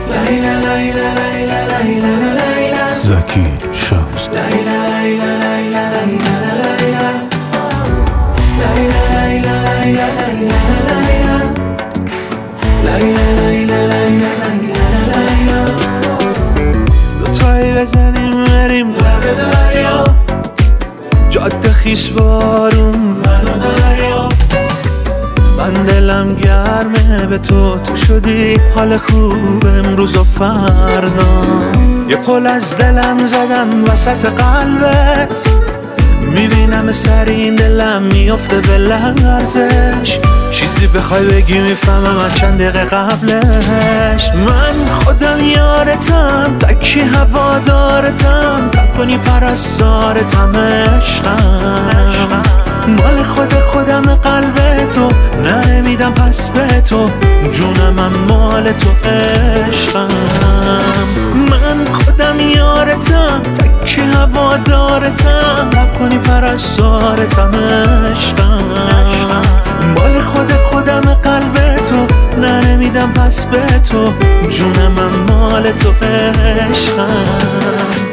زکی شمس دوتایی بزنیم بریم لب دریا، جاده خیس بارون منو دریا. من دلم گرمه به تو شدی حال خوب امروز و فردا. یه پل از دلم زدم وسط قلبت، میبینم سر این دلم میفته به لرزش. چیزی بخوای بگی میفهمم از چند دقیقه قبلش. من خودم یارتم، تکی هوادارتم، تپانی پرستارتم، عشقم مال خودم قلب تو، نمیدم پس به تو، جونم مال تو، عشقم. من خودم یارتم، تکی هوادارتم، تپانی پرستارتم، عشقم مال خودم قلب تو، نمیدم پس به تو، جونم مال تو، عشقم.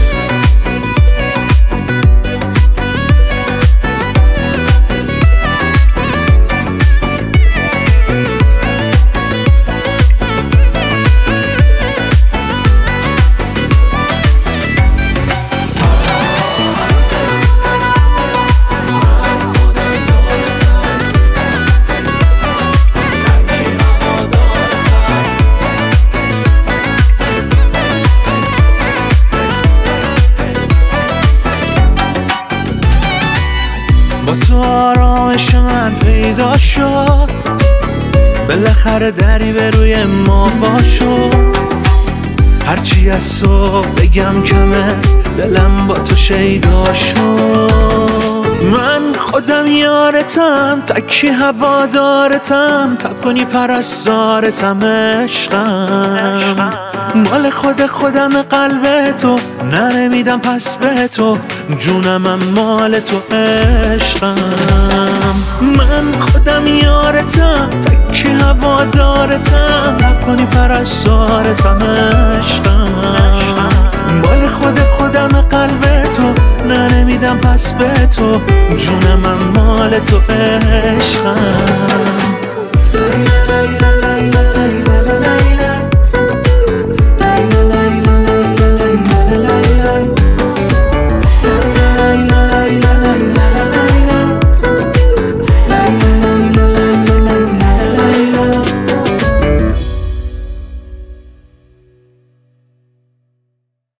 با تو آرامش من پیدا شد، بالاخره دری به روی ما وا شد. هرچی از تو بگم کمه، دلم با تو شیدا شد. من خودم یارتم، تکی هوادارتم، تپانی پرستارتم، عشقم مال خودم قلب تو، نمیدم پس به تو، جونم مال تو، عشقم. من خودم یارتم، تکی هوادارتم، تپانی پرستارتم، عشقم مال خودم قلب تو، نمیدم پس به تو، جونم مال تو، عشقم.